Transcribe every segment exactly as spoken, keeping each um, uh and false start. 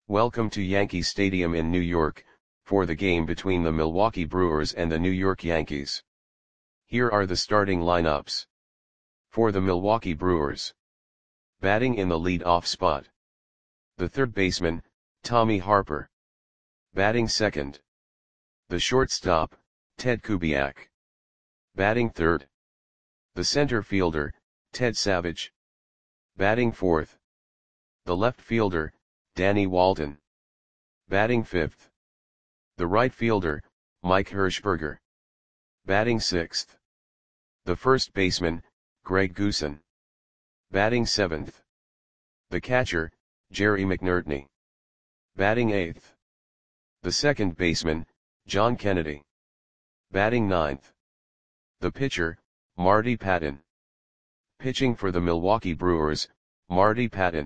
Welcome to Yankee Stadium in New York, for the game between the Milwaukee Brewers and the New York Yankees. Here are the starting lineups. For the Milwaukee Brewers. Batting in the lead-off spot. The third baseman, Tommy Harper. Batting second. The shortstop, Ted Kubiak. Batting third. The center fielder, Ted Savage. Batting fourth. The left fielder, Danny Walton. Batting fifth. The right fielder, Mike Hershberger. Batting sixth. The first baseman, Greg Goosen. Batting seventh. The catcher, Jerry McNertney. Batting eighth. The second baseman, John Kennedy. Batting ninth. The pitcher, Marty Patton. Pitching for the Milwaukee Brewers, Marty Patton.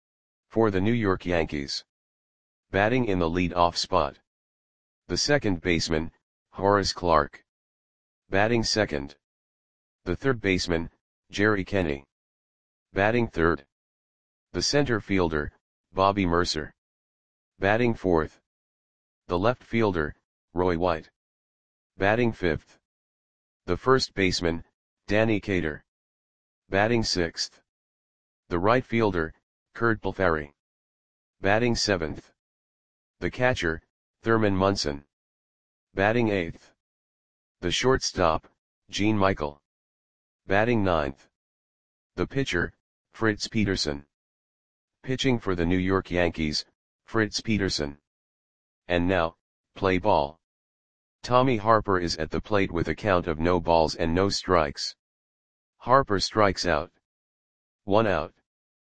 For the New York Yankees. Batting in the lead-off spot. The second baseman, Horace Clarke. Batting second. The third baseman, Jerry Kenney. Batting third. The center fielder, Bobby Murcer. Batting fourth. The left fielder, Roy White. Batting fifth. The first baseman, Danny Cater. Batting sixth. The right fielder, Curt Blefary. Batting seventh. The catcher, Thurman Munson. Batting eighth. The shortstop, Gene Michael. Batting ninth. The pitcher, Fritz Peterson. Pitching for the New York Yankees, Fritz Peterson. And now, play ball. Tommy Harper is at the plate with a count of no balls and no strikes. Harper strikes out. One out.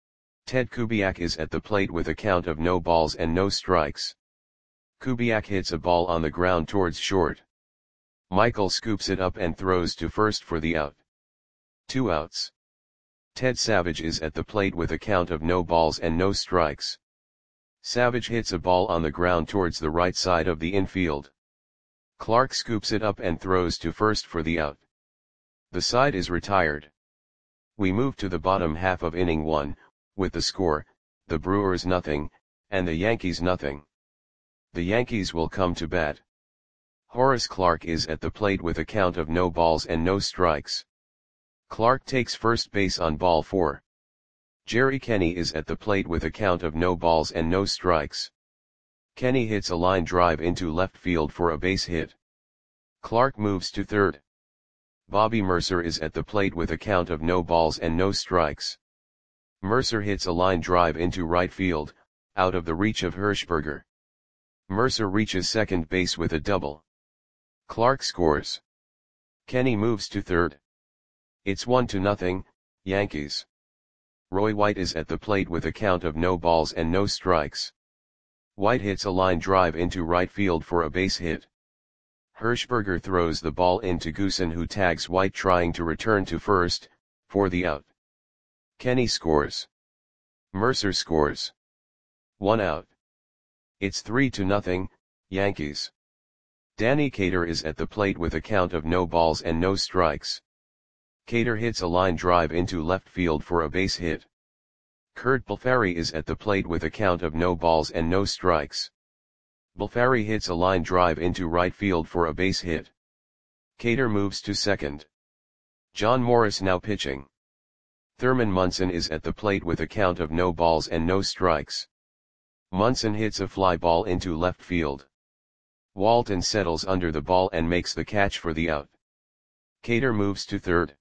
Ted Kubiak is at the plate with a count of no balls and no strikes. Kubiak hits a ball on the ground towards short. Michael scoops it up and throws to first for the out. Two outs. Ted Savage is at the plate with a count of no balls and no strikes. Savage hits a ball on the ground towards the right side of the infield. Clarke scoops it up and throws to first for the out. The side is retired. We move to the bottom half of inning one, with the score, the Brewers nothing, and the Yankees nothing. The Yankees will come to bat. Horace Clarke is at the plate with a count of no balls and no strikes. Clarke takes first base on ball four. Jerry Kenney is at the plate with a count of no balls and no strikes. Kenney hits a line drive into left field for a base hit. Clarke moves to third. Bobby Murcer is at the plate with a count of no balls and no strikes. Murcer hits a line drive into right field, out of the reach of Hershberger. Murcer reaches second base with a double. Clarke scores. Kenney moves to third. It's one to nothing, Yankees. Roy White is at the plate with a count of no balls and no strikes. White hits a line drive into right field for a base hit. Hershberger throws the ball into Goosen, who tags White trying to return to first, for the out. Kenney scores. Murcer scores. One out. It's three to nothing, Yankees. Danny Cater is at the plate with a count of no balls and no strikes. Cater hits a line drive into left field for a base hit. Curt Blefary is at the plate with a count of no balls and no strikes. Blefary hits a line drive into right field for a base hit. Cater moves to second. John Morris now pitching. Thurman Munson is at the plate with a count of no balls and no strikes. Munson hits a fly ball into left field. Walton settles under the ball and makes the catch for the out. Cater moves to third.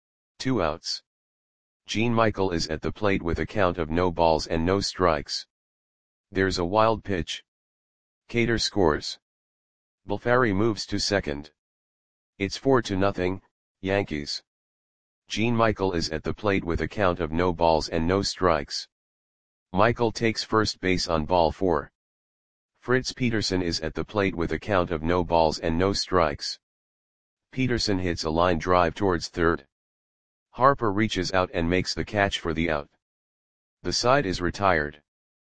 Two outs. Gene Michael is at the plate with a count of no balls and no strikes. There's a wild pitch. Cater scores. Blefary moves to second. It's four to nothing, Yankees. Gene Michael is at the plate with a count of no balls and no strikes. Michael takes first base on ball four. Fritz Peterson is at the plate with a count of no balls and no strikes. Peterson hits a line drive towards third. Harper reaches out and makes the catch for the out. The side is retired.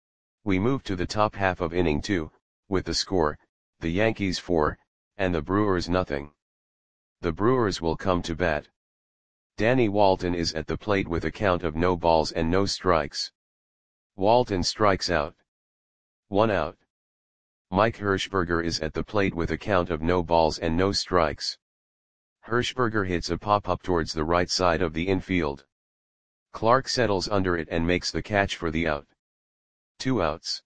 We move to the top half of inning two, with the score, the Yankees four, and the Brewers nothing. The Brewers will come to bat. Danny Walton is at the plate with a count of no balls and no strikes. Walton strikes out. One out. Mike Hirschberger is at the plate with a count of no balls and no strikes. Hirschberger hits a pop-up towards the right side of the infield. Clark settles under it and makes the catch for the out. Two outs.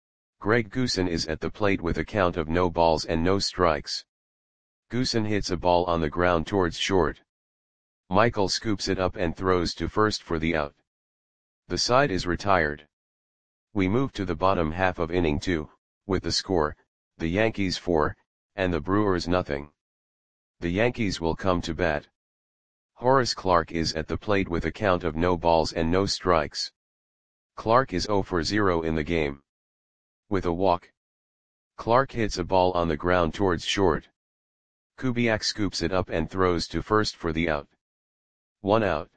Greg Goosen is at the plate with a count of no balls and no strikes. Goosen hits a ball on the ground towards short. Michael scoops it up and throws to first for the out. The side is retired. We move to the bottom half of inning two, with the score, the Yankees four, and the Brewers nothing. The Yankees will come to bat. Horace Clarke is at the plate with a count of no balls and no strikes. Clarke is zero for zero in the game. With a walk, Clarke hits a ball on the ground towards short. Kubiak scoops it up and throws to first for the out. One out.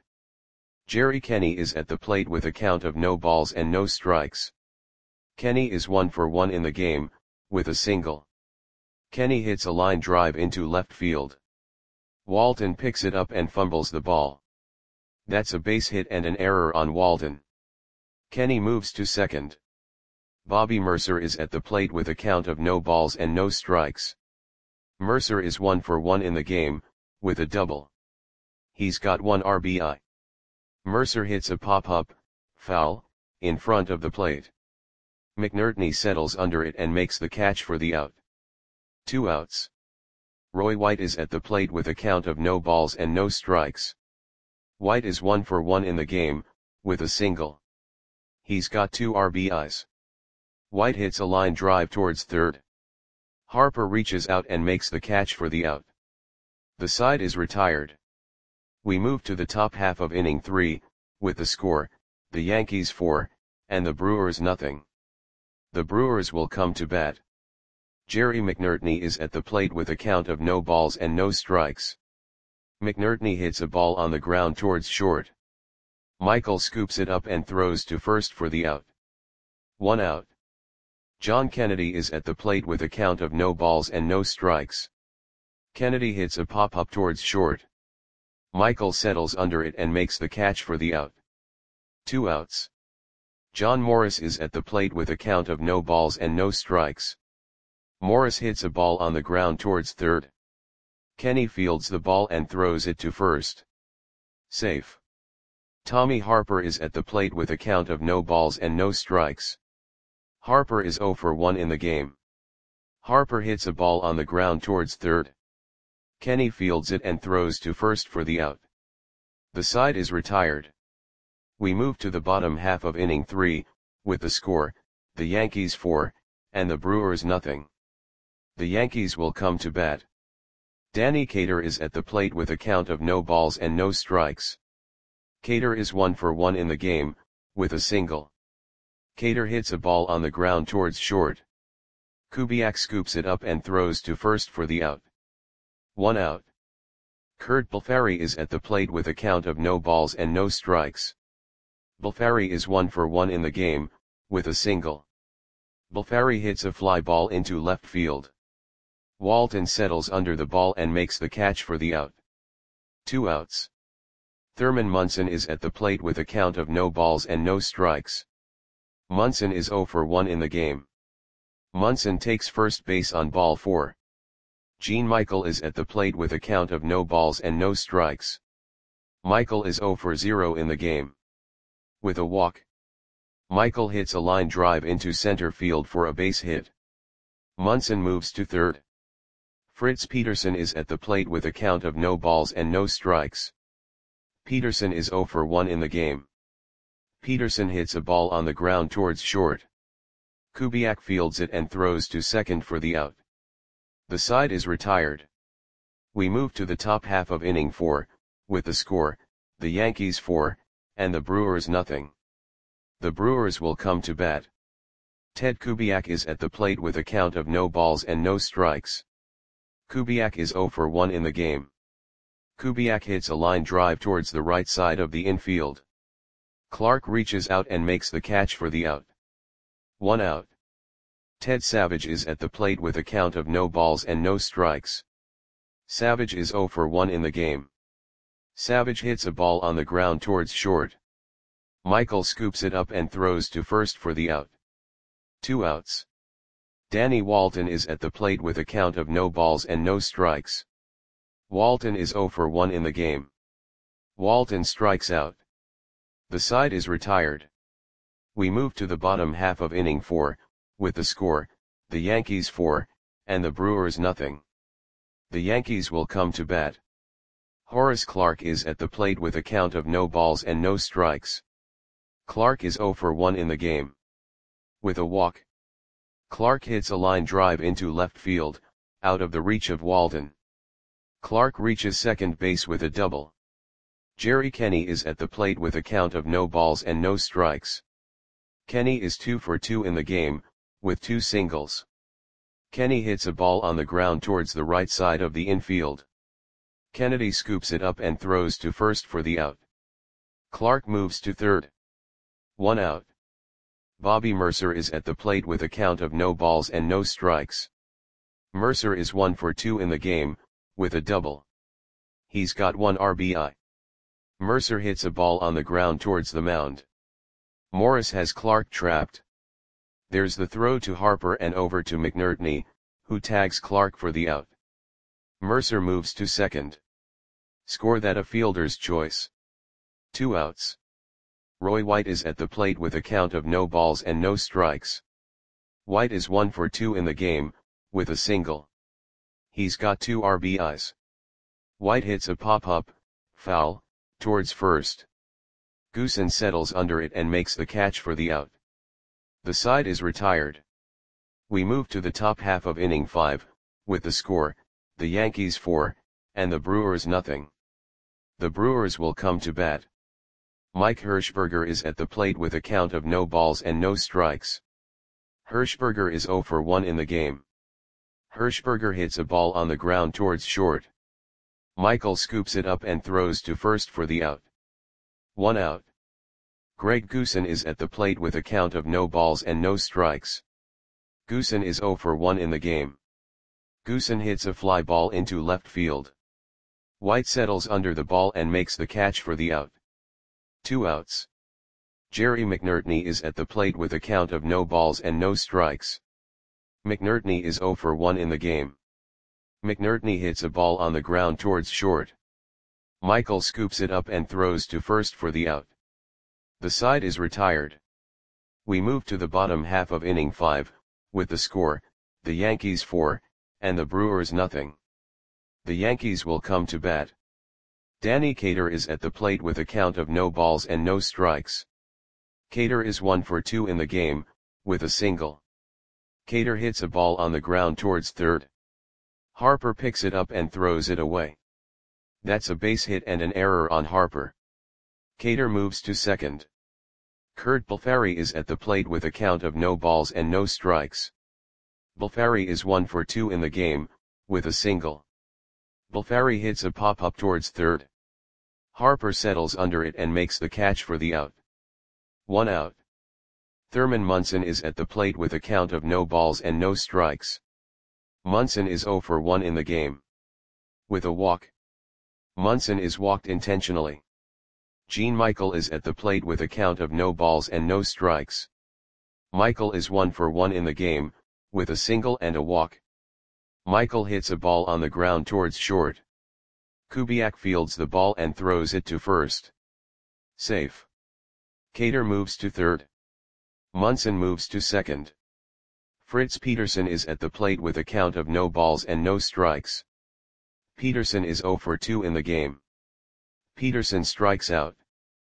Jerry Kenny is at the plate with a count of no balls and no strikes. Kenny is one for one in the game, with a single. Kenny hits a line drive into left field. Walton picks it up and fumbles the ball. That's a base hit and an error on Walton. Kenny moves to second. Bobby Mercer is at the plate with a count of no balls and no strikes. Mercer is one for one in the game, with a double. He's got one R B I. Mercer hits a pop-up, foul, in front of the plate. McNertney settles under it and makes the catch for the out. Two outs. Roy White is at the plate with a count of no balls and no strikes. White is one for one in the game, with a single. He's got two R B Is. White hits a line drive towards third. Harper reaches out and makes the catch for the out. The side is retired. We move to the top half of inning three, with the score, the Yankees four, and the Brewers nothing. The Brewers will come to bat. Jerry McNertney is at the plate with a count of no balls and no strikes. McNertney hits a ball on the ground towards short. Michael scoops it up and throws to first for the out. One out. John Kennedy is at the plate with a count of no balls and no strikes. Kennedy hits a pop-up towards short. Michael settles under it and makes the catch for the out. Two outs. John Morris is at the plate with a count of no balls and no strikes. Morris hits a ball on the ground towards third. Kenny fields the ball and throws it to first. Safe. Tommy Harper is at the plate with a count of no balls and no strikes. Harper is zero for one in the game. Harper hits a ball on the ground towards third. Kenny fields it and throws to first for the out. The side is retired. We move to the bottom half of inning three, with the score, the Yankees four, and the Brewers nothing. The Yankees will come to bat. Danny Cater is at the plate with a count of no balls and no strikes. Cater is one for one in the game, with a single. Cater hits a ball on the ground towards short. Kubiak scoops it up and throws to first for the out. One out. Kurt Balfari is at the plate with a count of no balls and no strikes. Balfari is one for one in the game, with a single. Balfari hits a fly ball into left field. Walton settles under the ball and makes the catch for the out. Two outs. Thurman Munson is at the plate with a count of no balls and no strikes. Munson is zero for one in the game. Munson takes first base on ball four. Gene Michael is at the plate with a count of no balls and no strikes. Michael is zero for zero in the game. With a walk, Michael hits a line drive into center field for a base hit. Munson moves to third. Fritz Peterson is at the plate with a count of no balls and no strikes. Peterson is zero for one in the game. Peterson hits a ball on the ground towards short. Kubiak fields it and throws to second for the out. The side is retired. We move to the top half of inning four, with the score, the Yankees four, and the Brewers nothing. The Brewers will come to bat. Ted Kubiak is at the plate with a count of no balls and no strikes. Kubiak is zero for one in the game. Kubiak hits a line drive towards the right side of the infield. Clark reaches out and makes the catch for the out. One out. Ted Savage is at the plate with a count of no balls and no strikes. Savage is zero for one in the game. Savage hits a ball on the ground towards short. Michael scoops it up and throws to first for the out. Two outs. Danny Walton is at the plate with a count of no balls and no strikes. Walton is oh for one in the game. Walton strikes out. The side is retired. We move to the bottom half of inning four, with the score, the Yankees four, and the Brewers nothing. The Yankees will come to bat. Horace Clarke is at the plate with a count of no balls and no strikes. Clarke is oh for one in the game. With a walk, Clarke hits a line drive into left field, out of the reach of Walton. Clarke reaches second base with a double. Jerry Kenny is at the plate with a count of no balls and no strikes. Kenny is two for two in the game, with two singles. Kenny hits a ball on the ground towards the right side of the infield. Kennedy scoops it up and throws to first for the out. Clarke moves to third. One out. Bobby Mercer is at the plate with a count of no balls and no strikes. Mercer is one for two in the game, with a double. He's got one R B I. Mercer hits a ball on the ground towards the mound. Morris has Clarke trapped. There's the throw to Harper and over to McNertney, who tags Clarke for the out. Mercer moves to second. Score that a fielder's choice. Two outs. Roy White is at the plate with a count of no balls and no strikes. White is one for two in the game, with a single. He's got two R B Is. White hits a pop-up, foul, towards first. Goosen settles under it and makes the catch for the out. The side is retired. We move to the top half of inning five, with the score, the Yankees four, and the Brewers nothing. The Brewers will come to bat. Mike Hershberger is at the plate with a count of no balls and no strikes. Hershberger is oh for one in the game. Hershberger hits a ball on the ground towards short. Michael scoops it up and throws to first for the out. One out. Greg Goosen is at the plate with a count of no balls and no strikes. Goosen is oh for one in the game. Goosen hits a fly ball into left field. White settles under the ball and makes the catch for the out. Two outs. Jerry McNertney is at the plate with a count of no balls and no strikes. McNertney is oh for one in the game. McNertney hits a ball on the ground towards short. Michael scoops it up and throws to first for the out. The side is retired. We move to the bottom half of inning five, with the score, the Yankees four, and the Brewers nothing. The Yankees will come to bat. Danny Cater is at the plate with a count of no balls and no strikes. Cater is one for two in the game, with a single. Cater hits a ball on the ground towards third. Harper picks it up and throws it away. That's a base hit and an error on Harper. Cater moves to second. Kurt Balfari is at the plate with a count of no balls and no strikes. Balfari is one for two in the game, with a single. Balfari hits a pop-up towards third. Harper settles under it and makes the catch for the out. One out. Thurman Munson is at the plate with a count of no balls and no strikes. Munson is oh for one in the game. With a walk. Munson is walked intentionally. Gene Michael is at the plate with a count of no balls and no strikes. Michael is one for one in the game, with a single and a walk. Michael hits a ball on the ground towards short. Kubiak fields the ball and throws it to first. Safe. Cater moves to third. Munson moves to second. Fritz Peterson is at the plate with a count of no balls and no strikes. Peterson is oh for two in the game. Peterson strikes out.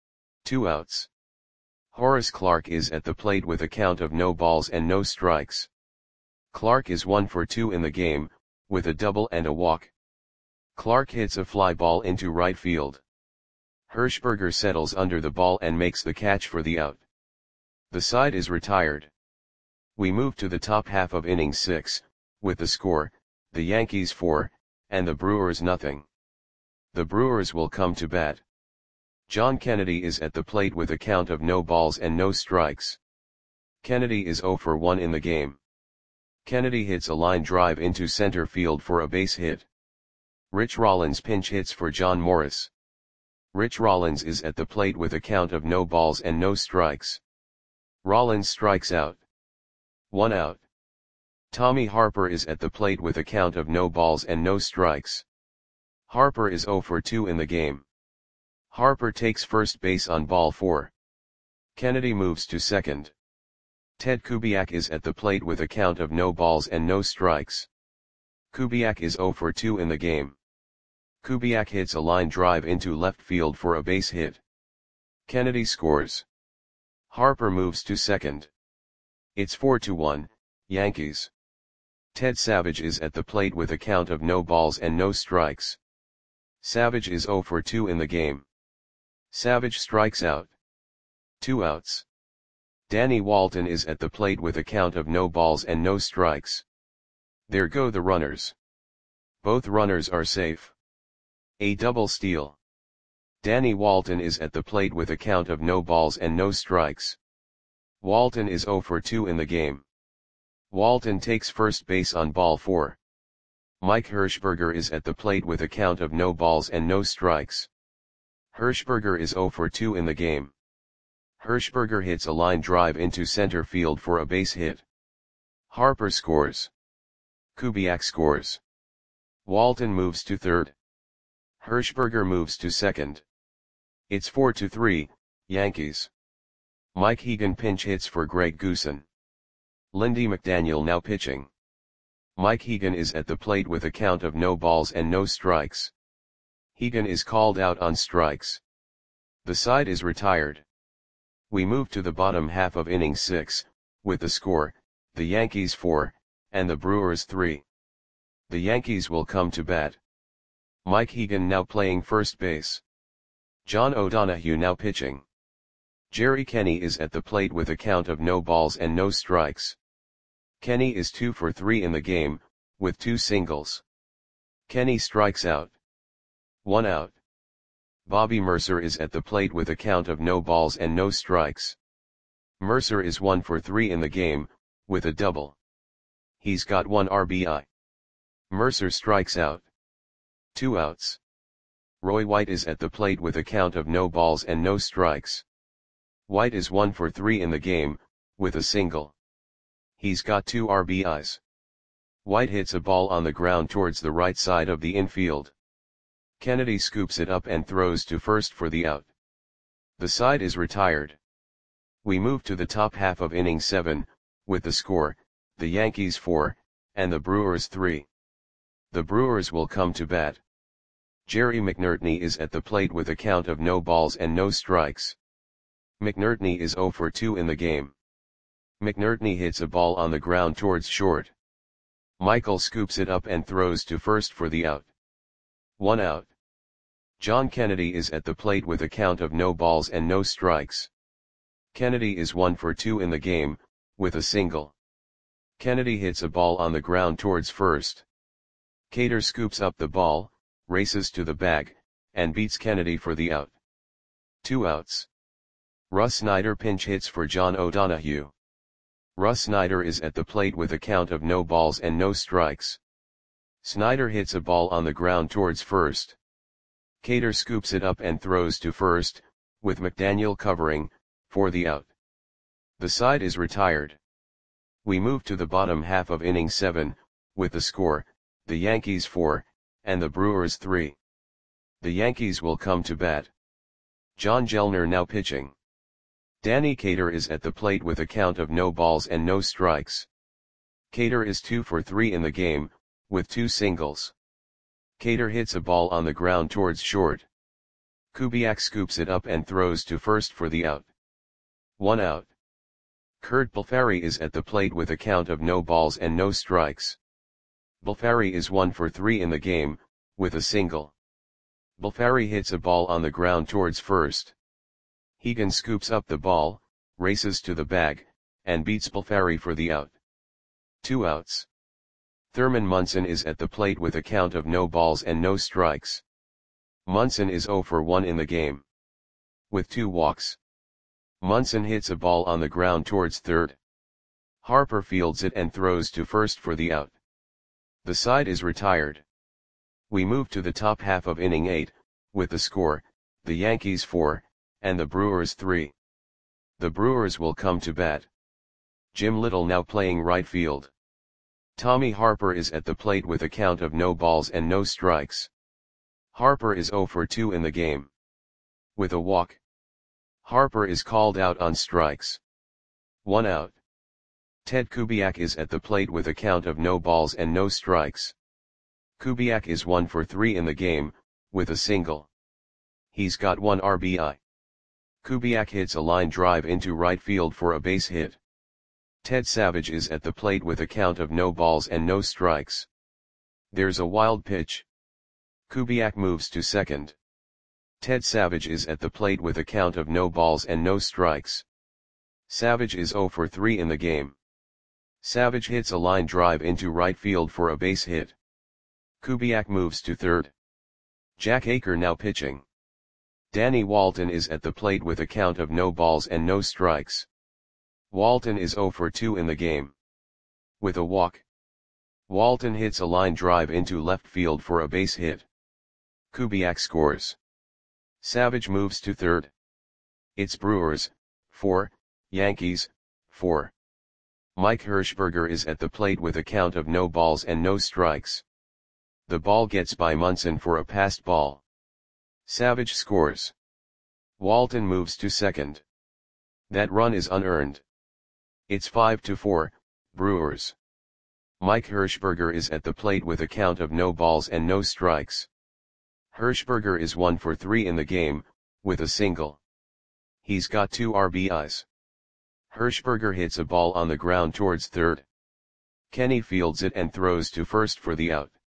Two outs. Horace Clarke is at the plate with a count of no balls and no strikes. Clarke is one for two in the game, with a double and a walk. Clarke hits a fly ball into right field. Hershberger settles under the ball and makes the catch for the out. The side is retired. We move to the top half of inning six, with the score, the Yankees four, and the Brewers nothing. The Brewers will come to bat. John Kennedy is at the plate with a count of no balls and no strikes. Kennedy is oh for one in the game. Kennedy hits a line drive into center field for a base hit. Rich Rollins pinch hits for John Morris. Rich Rollins is at the plate with a count of no balls and no strikes. Rollins strikes out. One out. Tommy Harper is at the plate with a count of no balls and no strikes. Harper is zero for two in the game. Harper takes first base on ball four. Kennedy moves to second. Ted Kubiak is at the plate with a count of no balls and no strikes. Kubiak is zero for two in the game. Kubiak hits a line drive into left field for a base hit. Kennedy scores. Harper moves to second. It's four to one, Yankees. Ted Savage is at the plate with a count of no balls and no strikes. Savage is zero for two in the game. Savage strikes out. Two outs. Danny Walton is at the plate with a count of no balls and no strikes. There go the runners. Both runners are safe. A double steal. Danny Walton is at the plate with a count of no balls and no strikes. Walton is zero for two in the game. Walton takes first base on ball four. Mike Hirschberger is at the plate with a count of no balls and no strikes. Hirschberger is zero for two in the game. Hirschberger hits a line drive into center field for a base hit. Harper scores. Kubiak scores. Walton moves to third. Hirschberger moves to second. It's four to three, Yankees. Mike Hegan pinch hits for Greg Goosen. Lindy McDaniel now pitching. Mike Hegan is at the plate with a count of no balls and no strikes. Hegan is called out on strikes. The side is retired. We move to the bottom half of inning six, with the score, the Yankees four, and the Brewers three. The Yankees will come to bat. Mike Hegan now playing first base. John O'Donohue now pitching. Jerry Kenny is at the plate with a count of no balls and no strikes. Kenny is two for three in the game, with two singles. Kenny strikes out. One out. Bobby Mercer is at the plate with a count of no balls and no strikes. Mercer is one for three in the game, with a double. He's got one R B I. Mercer strikes out. Two outs. Roy White is at the plate with a count of no balls and no strikes. White is one for three in the game, with a single. He's got two R B Is. White hits a ball on the ground towards the right side of the infield. Kennedy scoops it up and throws to first for the out. The side is retired. We move to the top half of inning seven, with the score, the Yankees four, and the Brewers three. The Brewers will come to bat. Jerry McNertney is at the plate with a count of no balls and no strikes. McNertney is zero for two in the game. McNertney hits a ball on the ground towards short. Michael scoops it up and throws to first for the out. One out. John Kennedy is at the plate with a count of no balls and no strikes. Kennedy is one for two in the game, with a single. Kennedy hits a ball on the ground towards first. Cater scoops up the ball, races to the bag, and beats Kennedy for the out. Two outs. Russ Snyder pinch hits for John O'Donohue. Russ Snyder is at the plate with a count of no balls and no strikes. Snyder hits a ball on the ground towards first. Cater scoops it up and throws to first, with McDaniel covering, for the out. The side is retired. We move to the bottom half of inning seven, with the score, the Yankees four, and the Brewers three. The Yankees will come to bat. John Gellner now pitching. Danny Cater is at the plate with a count of no balls and no strikes. Cater is two for three in the game, with two singles. Cater hits a ball on the ground towards short. Kubiak scoops it up and throws to first for the out. One out. Kurt Balfari is at the plate with a count of no balls and no strikes. Balfari is one for three in the game, with a single. Balfari hits a ball on the ground towards first. Hegan scoops up the ball, races to the bag, and beats Balfari for the out. Two outs. Thurman Munson is at the plate with a count of no balls and no strikes. Munson is zero for one in the game. With two walks. Munson hits a ball on the ground towards third. Harper fields it and throws to first for the out. The side is retired. We move to the top half of inning eight, with the score, the Yankees four, and the Brewers three. The Brewers will come to bat. Jim Little now playing right field. Tommy Harper is at the plate with a count of no balls and no strikes. Harper is oh for two in the game. With a walk. Harper is called out on strikes. One out. Ted Kubiak is at the plate with a count of no balls and no strikes. Kubiak is one for three in the game, with a single. He's got one R B I. Kubiak hits a line drive into right field for a base hit. Ted Savage is at the plate with a count of no balls and no strikes. There's a wild pitch. Kubiak moves to second. Ted Savage is at the plate with a count of no balls and no strikes. Savage is oh for three in the game. Savage hits a line drive into right field for a base hit. Kubiak moves to third. Jack Aker now pitching. Danny Walton is at the plate with a count of no balls and no strikes. Walton is oh for two in the game. With a walk. Walton hits a line drive into left field for a base hit. Kubiak scores. Savage moves to third. It's Brewers, four, Yankees, four. Mike Hirschberger is at the plate with a count of no balls and no strikes. The ball gets by Munson for a passed ball. Savage scores. Walton moves to second. That run is unearned. It's five to four, Brewers. Mike Hirschberger is at the plate with a count of no balls and no strikes. Hirschberger is one for three in the game, with a single. He's got two R B Is. Hirschberger hits a ball on the ground towards third. Kenny fields it and throws to first for the out.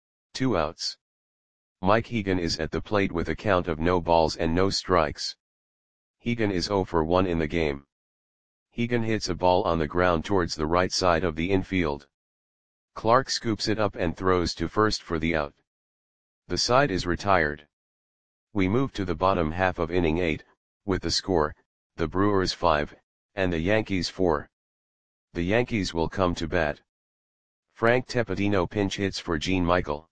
Two outs. Mike Hegan is at the plate with a count of no balls and no strikes. Hegan is oh for one in the game. Hegan hits a ball on the ground towards the right side of the infield. Clark scoops it up and throws to first for the out. The side is retired. We move to the bottom half of inning eight, with the score, the Brewers five, and the Yankees four. The Yankees will come to bat. Frank Tepedino pinch hits for Gene Michael.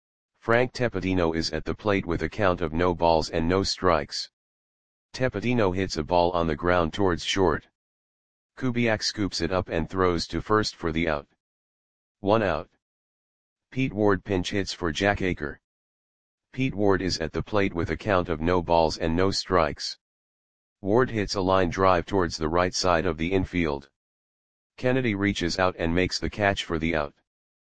Frank Tepedino is at the plate with a count of no balls and no strikes. Tepedino hits a ball on the ground towards short. Kubiak scoops it up and throws to first for the out. One out. Pete Ward pinch hits for Jack Aker. Pete Ward is at the plate with a count of no balls and no strikes. Ward hits a line drive towards the right side of the infield. Kennedy reaches out and makes the catch for the out.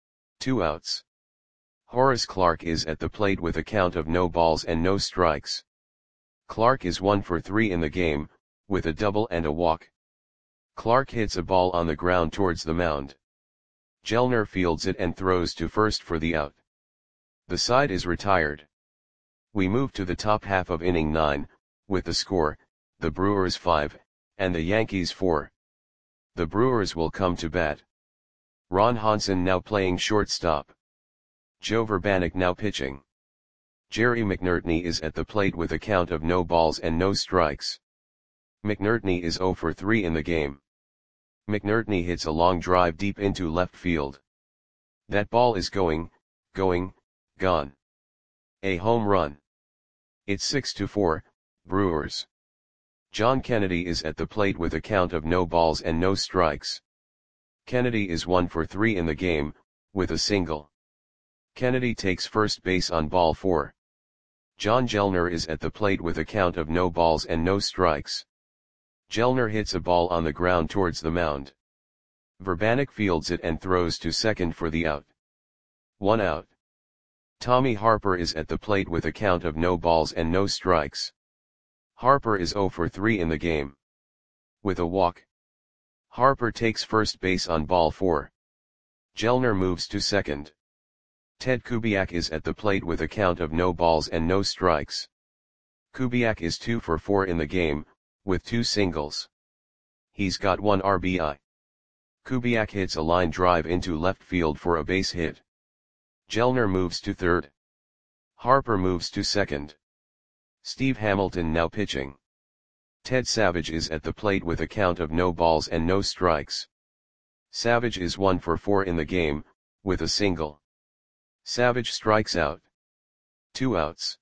Two outs. Horace Clarke is at the plate with a count of no balls and no strikes. Clarke is one for three in the game, with a double and a walk. Clarke hits a ball on the ground towards the mound. Gellner fields it and throws to first for the out. The side is retired. We move to the top half of inning nine, with the score, the Brewers five, and the Yankees four. The Brewers will come to bat. Ron Hansen now playing shortstop. Joe Vrbanek now pitching. Jerry McNertney is at the plate with a count of no balls and no strikes. McNertney is oh for three in the game. McNertney hits a long drive deep into left field. That ball is going, going, gone. A home run. It's six to four, Brewers. John Kennedy is at the plate with a count of no balls and no strikes. Kennedy is one for three in the game, with a single. Kennedy takes first base on ball four. John Gellner is at the plate with a count of no balls and no strikes. Gellner hits a ball on the ground towards the mound. Vrbanek fields it and throws to second for the out. One out. Tommy Harper is at the plate with a count of no balls and no strikes. Harper is oh for three in the game. With a walk. Harper takes first base on ball four. Gellner moves to second. Ted Kubiak is at the plate with a count of no balls and no strikes. Kubiak is two for four in the game, with two singles. He's got one R B I. Kubiak hits a line drive into left field for a base hit. Gellner moves to third. Harper moves to second. Steve Hamilton now pitching. Ted Savage is at the plate with a count of no balls and no strikes. Savage is one for four in the game, with a single. Savage strikes out. Two outs.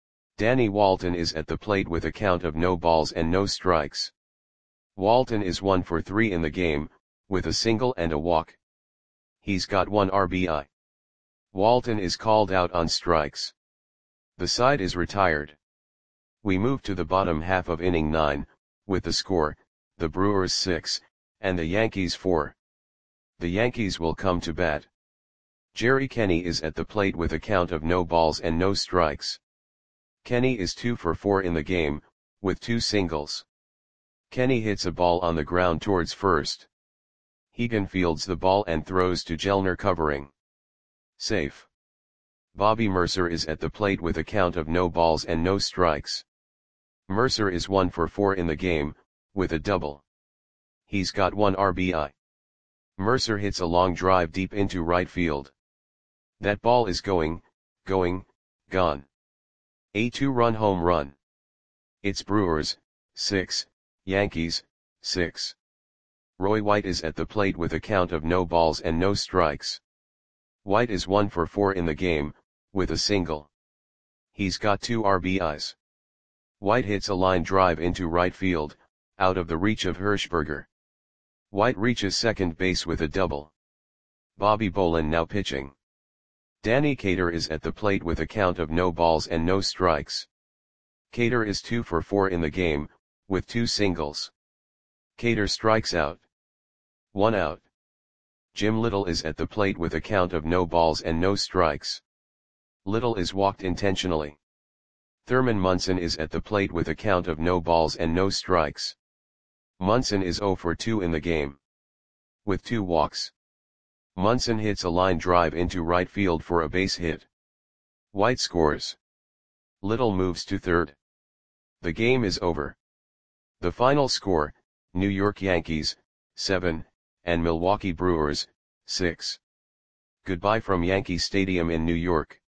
Danny Walton is at the plate with a count of no balls and no strikes. Walton is one for three in the game, with a single and a walk. He's got one R B I. Walton is called out on strikes. The side is retired. We move to the bottom half of inning nine, with the score, the Brewers six, and the Yankees four. The Yankees will come to bat. Jerry Kenny is at the plate with a count of no balls and no strikes. Kenny is two for four in the game, with two singles. Kenny hits a ball on the ground towards first. Hegan fields the ball and throws to Gellner covering. Safe. Bobby Mercer is at the plate with a count of no balls and no strikes. Mercer is one for four in the game, with a double. He's got one R B I. Mercer hits a long drive deep into right field. That ball is going, going, gone. A two-run home run. It's Brewers, six, Yankees, six. Roy White is at the plate with a count of no balls and no strikes. White is one for four in the game, with a single. He's got two R B Is. White hits a line drive into right field, out of the reach of Hirschberger. White reaches second base with a double. Bobby Bolin now pitching. Danny Cater is at the plate with a count of no balls and no strikes. Cater is two for four in the game, with two singles. Cater strikes out. One out. Jim Little is at the plate with a count of no balls and no strikes. Little is walked intentionally. Thurman Munson is at the plate with a count of no balls and no strikes. Munson is zero for two in the game, with two walks. Munson hits a line drive into right field for a base hit. White scores. Little moves to third. The game is over. The final score, New York Yankees, seven, and Milwaukee Brewers, six. Goodbye from Yankee Stadium in New York.